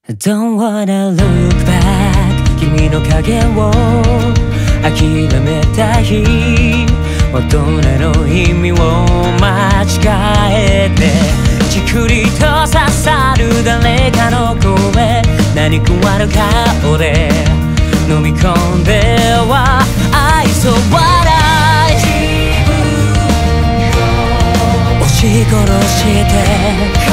Don't wanna look back 君の影を諦めた日大人の意味を間違えてじくりと刺さる誰かの声何食わぬ顔で飲み込んでは愛想笑い押し殺して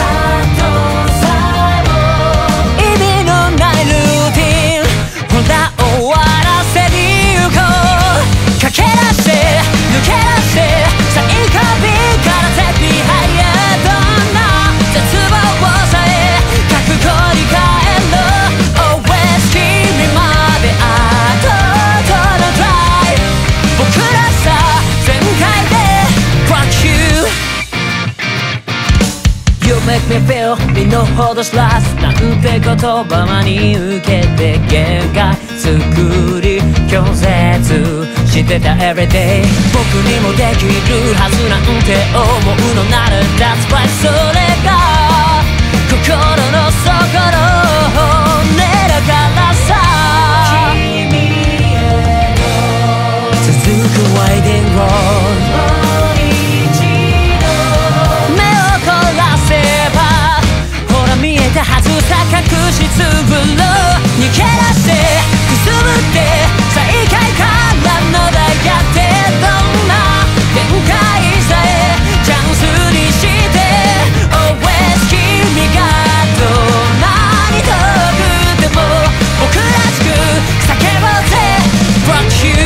意味のないルーティンほら終わらせに行こう駆け出して抜け出して最下位から手に入れどんな絶望さえ覚悟に変えろ Always 君まであとの Try 僕らさ全開で Rock you You make me feel 身の程知らずなんて言葉真に受けて限界作り拒絶してた Everyday 僕にもできるはずなんて思うのなら That's why それが心の底の本音だからさ君へと続く Winding Road見えたはずさ隠しつぶろう逃げ出してくすぶって最下位からのだやってどんな展開さえチャンスにして Always 君がどんなに遠くても僕らしく叫ぼうぜ Rock you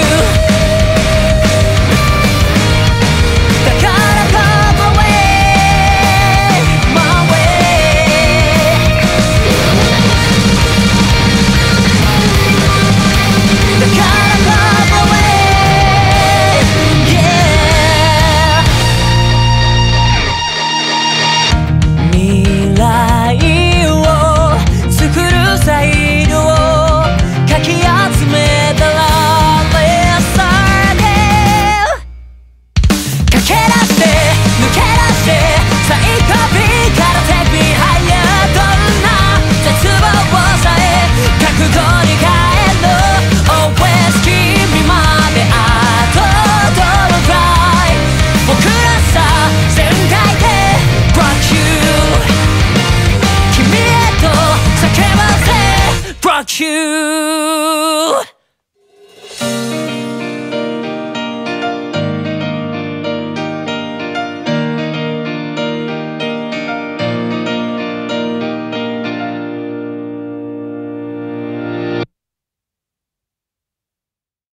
you